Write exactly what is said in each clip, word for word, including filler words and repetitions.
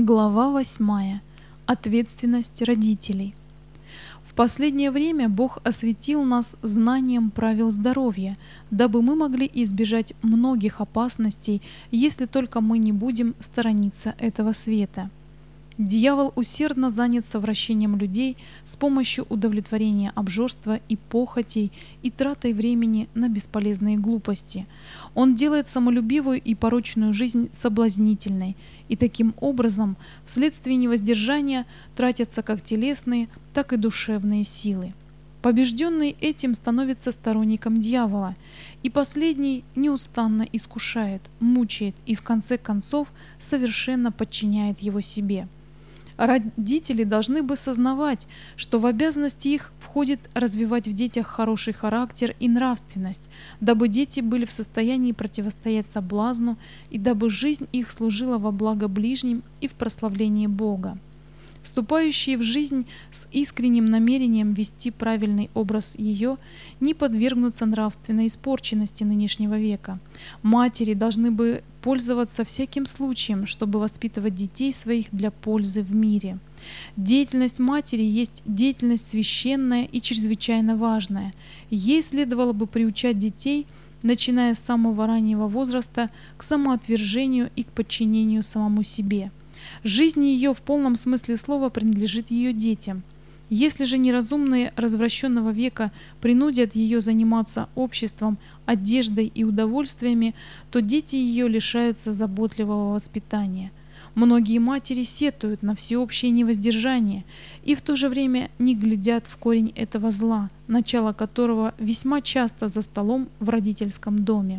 Глава восьмая. Ответственность родителей. В последнее время Бог осветил нас знанием правил здоровья, дабы мы могли избежать многих опасностей, если только мы не будем сторониться этого света. Дьявол усердно занят совращением людей с помощью удовлетворения обжорства и похотей и тратой времени на бесполезные глупости. Он делает самолюбивую и порочную жизнь соблазнительной, и таким образом вследствие невоздержания тратятся как телесные, так и душевные силы. Побежденный этим становится сторонником дьявола, и последний неустанно искушает, мучает и в конце концов совершенно подчиняет его себе. Родители должны бы сознавать, что в обязанности их входит развивать в детях хороший характер и нравственность, дабы дети были в состоянии противостоять соблазну и дабы жизнь их служила во благо ближним и в прославлении Бога. Вступающие в жизнь с искренним намерением вести правильный образ ее не подвергнутся нравственной испорченности нынешнего века. Матери должны бы пользоваться всяким случаем, чтобы воспитывать детей своих для пользы в мире. Деятельность матери есть деятельность священная и чрезвычайно важная. Ей следовало бы приучать детей, начиная с самого раннего возраста, к самоотвержению и к подчинению самому себе. Жизнь ее в полном смысле слова принадлежит ее детям. Если же неразумные развращенного века принудят ее заниматься обществом, одеждой и удовольствиями, то дети ее лишаются заботливого воспитания. Многие матери сетуют на всеобщее невоздержание и в то же время не глядят в корень этого зла, начало которого весьма часто за столом в родительском доме.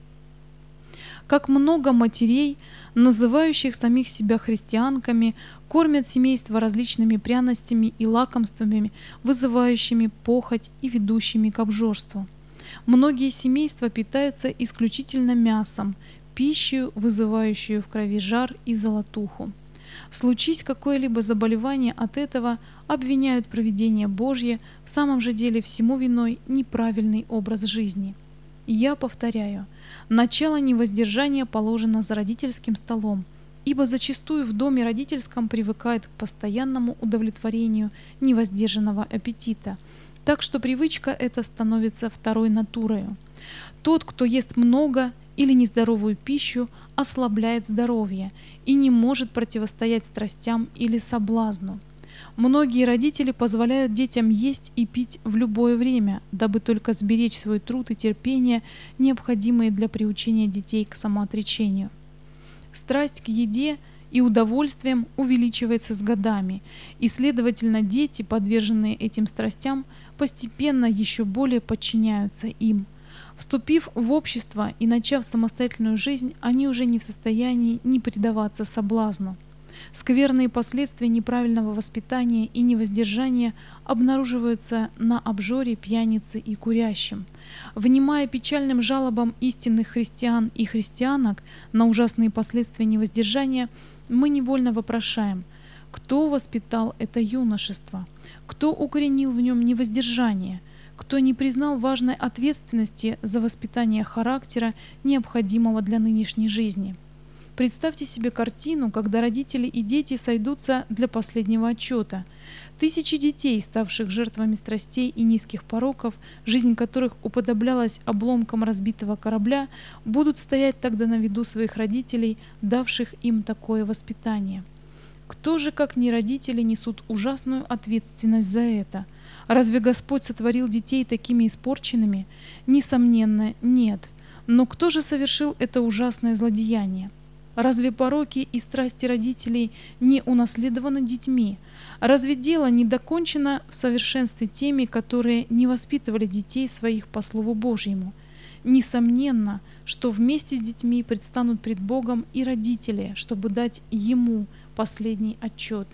Как много матерей, называющих самих себя христианками, кормят семейство различными пряностями и лакомствами, вызывающими похоть и ведущими к обжорству. Многие семейства питаются исключительно мясом, пищей, вызывающую в крови жар и золотуху. Случись какое-либо заболевание от этого, обвиняют провидение Божье, в самом же деле всему виной неправильный образ жизни. И я повторяю, начало невоздержания положено за родительским столом, ибо зачастую в доме родительском привыкают к постоянному удовлетворению невоздержанного аппетита, так что привычка эта становится второй натурою. Тот, кто ест много или нездоровую пищу, ослабляет здоровье и не может противостоять страстям или соблазну. Многие родители позволяют детям есть и пить в любое время, дабы только сберечь свой труд и терпение, необходимые для приучения детей к самоотречению. Страсть к еде и удовольствиям увеличивается с годами, и, следовательно, дети, подверженные этим страстям, постепенно еще более подчиняются им. Вступив в общество и начав самостоятельную жизнь, они уже не в состоянии не предаваться соблазну. Скверные последствия неправильного воспитания и невоздержания обнаруживаются на обжоре, пьянице и курящем. Внимая печальным жалобам истинных христиан и христианок на ужасные последствия невоздержания, мы невольно вопрошаем: кто воспитал это юношество? Кто укоренил в нем невоздержание? Кто не признал важной ответственности за воспитание характера, необходимого для нынешней жизни? Представьте себе картину, когда родители и дети сойдутся для последнего отчета. Тысячи детей, ставших жертвами страстей и низких пороков, жизнь которых уподоблялась обломкам разбитого корабля, будут стоять тогда на виду своих родителей, давших им такое воспитание. Кто же, как не родители, несут ужасную ответственность за это? Разве Господь сотворил детей такими испорченными? Несомненно, нет. Но кто же совершил это ужасное злодеяние? Разве пороки и страсти родителей не унаследованы детьми? Разве дело не докончено в совершенстве теми, которые не воспитывали детей своих по Слову Божьему? Несомненно, что вместе с детьми предстанут пред Богом и родители, чтобы дать Ему последний отчет.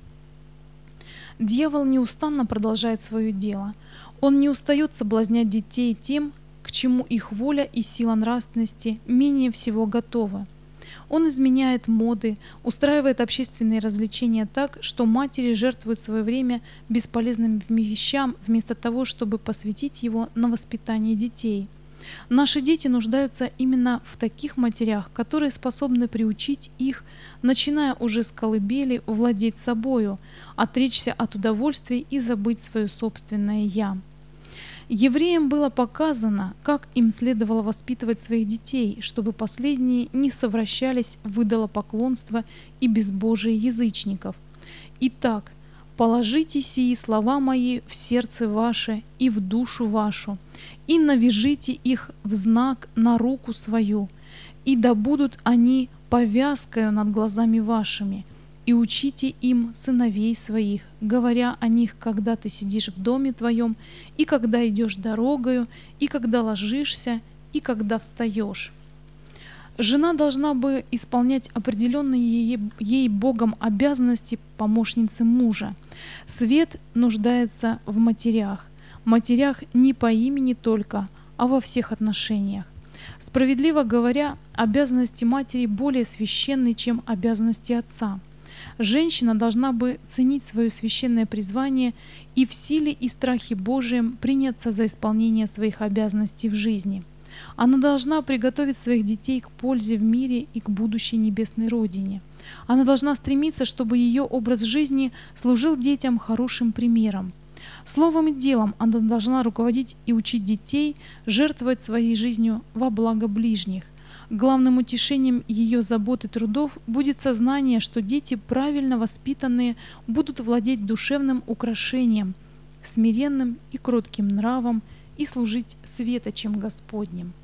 Дьявол неустанно продолжает свое дело. Он не устает соблазнять детей тем, к чему их воля и сила нравственности менее всего готовы. Он изменяет моды, устраивает общественные развлечения так, что матери жертвуют свое время бесполезным вещам, вместо того, чтобы посвятить его на воспитание детей. Наши дети нуждаются именно в таких матерях, которые способны приучить их, начиная уже с колыбели, владеть собою, отречься от удовольствий и забыть свое собственное «я». Евреям было показано, как им следовало воспитывать своих детей, чтобы последние не совращались в идолопоклонство и безбожие язычников. Итак, положите сии слова мои в сердце ваше и в душу вашу, и навяжите их в знак на руку свою, и да будут они повязкою над глазами вашими, и учите им сыновей своих, говоря о них, когда ты сидишь в доме твоем, и когда идешь дорогою, и когда ложишься, и когда встаешь. Жена должна бы исполнять определенные ей, ей Богом обязанности помощницы мужа. Свет нуждается в матерях. Матерях не по имени только, а во всех отношениях. Справедливо говоря, обязанности матери более священны, чем обязанности отца. Женщина должна бы ценить свое священное призвание и в силе и страхе Божием приняться за исполнение своих обязанностей в жизни. Она должна приготовить своих детей к пользе в мире и к будущей небесной родине. Она должна стремиться, чтобы ее образ жизни служил детям хорошим примером. Словом и делом она должна руководить и учить детей жертвовать своей жизнью во благо ближних. Главным утешением ее забот и трудов будет сознание, что дети, правильно воспитанные, будут владеть душевным украшением, смиренным и кротким нравом и служить светочем Господним.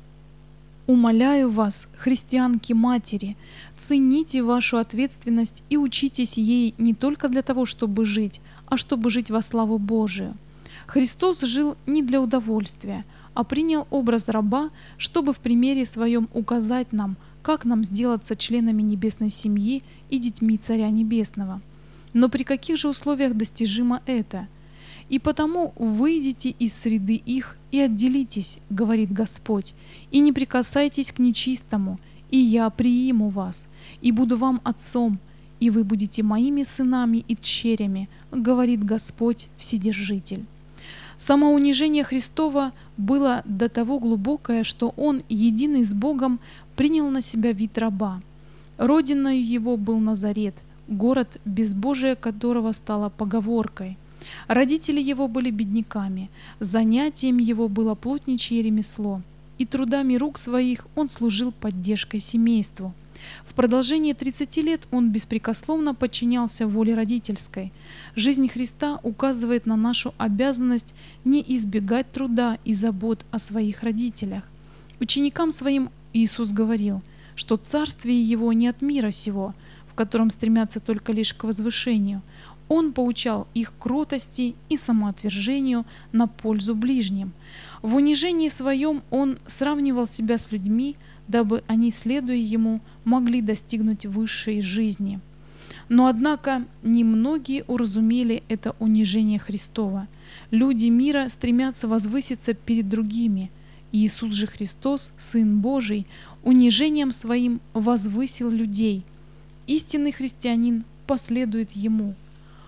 Умоляю вас, христианки-матери, цените вашу ответственность и учитесь ей не только для того, чтобы жить, а чтобы жить во славу Божию. Христос жил не для удовольствия, а принял образ раба, чтобы в примере своем указать нам, как нам сделаться членами небесной семьи и детьми Царя Небесного. Но при каких же условиях достижимо это? «И потому выйдите из среды их и отделитесь, — говорит Господь, — и не прикасайтесь к нечистому, и я прииму вас, и буду вам отцом, и вы будете моими сынами и дщерями, — говорит Господь Вседержитель». Самоунижение Христова было до того глубокое, что Он, единый с Богом, принял на себя вид раба. Родиною его был Назарет, город, безбожие которого стало поговоркой. Родители его были бедняками, занятием его было плотничье ремесло, и трудами рук своих он служил поддержкой семейству. В продолжении тридцати лет он беспрекословно подчинялся воле родительской. Жизнь Христа указывает на нашу обязанность не избегать труда и забот о своих родителях. Ученикам своим Иисус говорил, что царствие Его не от мира сего, в котором стремятся только лишь к возвышению. Он поучал их кротости и самоотвержению на пользу ближним. В унижении своем Он сравнивал себя с людьми, дабы они, следуя Ему, могли достигнуть высшей жизни. Но, однако, немногие уразумели это унижение Христова. Люди мира стремятся возвыситься перед другими. Иисус же Христос, Сын Божий, унижением Своим возвысил людей. Истинный христианин последует Ему.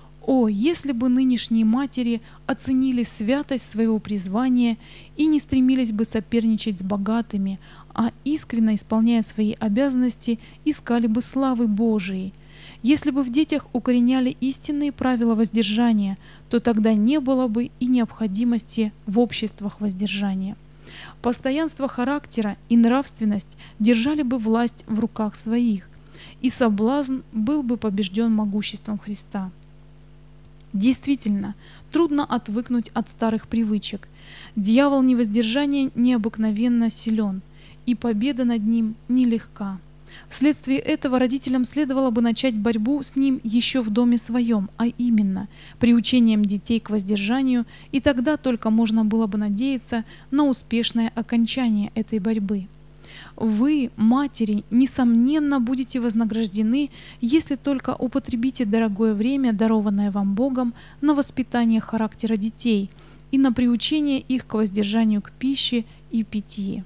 О, если бы нынешние матери оценили святость своего призвания и не стремились бы соперничать с богатыми, а искренно исполняя свои обязанности, искали бы славы Божией. Если бы в детях укореняли истинные правила воздержания, то тогда не было бы и необходимости в обществах воздержания. Постоянство характера и нравственность держали бы власть в руках своих, и соблазн был бы побежден могуществом Христа. Действительно, трудно отвыкнуть от старых привычек. Дьявол невоздержания необыкновенно силен, и победа над ним нелегка. Вследствие этого родителям следовало бы начать борьбу с ним еще в доме своем, а именно приучением детей к воздержанию, и тогда только можно было бы надеяться на успешное окончание этой борьбы. Вы, матери, несомненно будете вознаграждены, если только употребите дорогое время, дарованное вам Богом, на воспитание характера детей и на приучение их к воздержанию к пище и питье.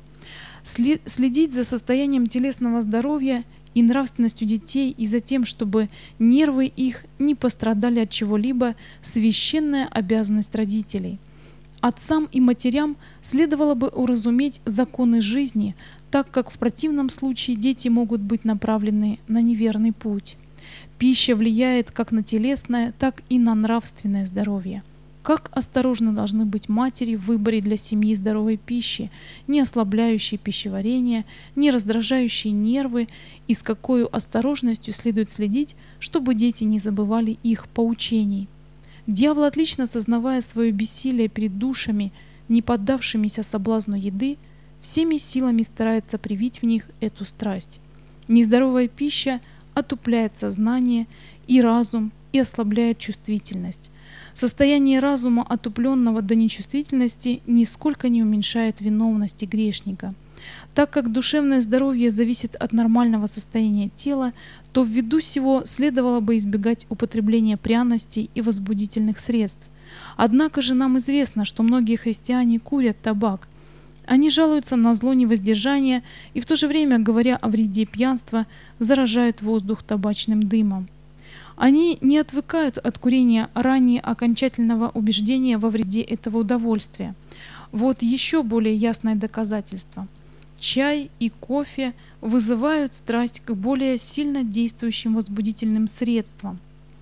Следить за состоянием телесного здоровья и нравственностью детей и за тем, чтобы нервы их не пострадали от чего-либо, священная обязанность родителей. Отцам и матерям следовало бы уразуметь законы жизни, так как в противном случае дети могут быть направлены на неверный путь. Пища влияет как на телесное, так и на нравственное здоровье. Как осторожны должны быть матери в выборе для семьи здоровой пищи, не ослабляющей пищеварение, не раздражающей нервы, и с какой осторожностью следует следить, чтобы дети не забывали их поучений. Дьявол, отлично сознавая свое бессилие перед душами, не поддавшимися соблазну еды, всеми силами старается привить в них эту страсть. Нездоровая пища отупляет сознание и разум и ослабляет чувствительность. Состояние разума, отупленного до нечувствительности, нисколько не уменьшает виновности грешника. Так как душевное здоровье зависит от нормального состояния тела, то ввиду сего следовало бы избегать употребления пряностей и возбудительных средств. Однако же нам известно, что многие христиане курят табак. Они жалуются на зло невоздержания и в то же время, говоря о вреде пьянства, заражают воздух табачным дымом. Они не отвыкают от курения ранее окончательного убеждения во вреде этого удовольствия. Вот еще более ясное доказательство. Чай и кофе вызывают страсть к более сильно действующим возбудительным средствам.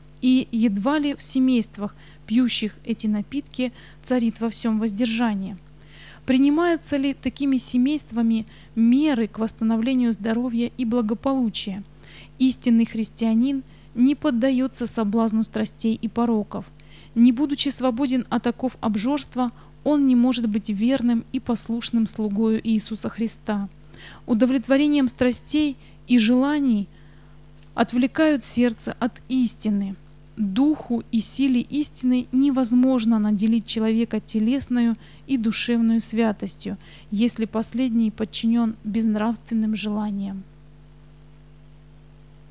И едва ли в семействах, пьющих эти напитки, царит во всем воздержание. Принимаются ли такими семействами меры к восстановлению здоровья и благополучия? Истинный христианин не поддается соблазну страстей и пороков. Не будучи свободен от оков обжорства, он не может быть верным и послушным слугою Иисуса Христа. Удовлетворением страстей и желаний отвлекают сердце от истины. Духу и силе истины невозможно наделить человека телесную и душевную святостью, если последний подчинен безнравственным желаниям.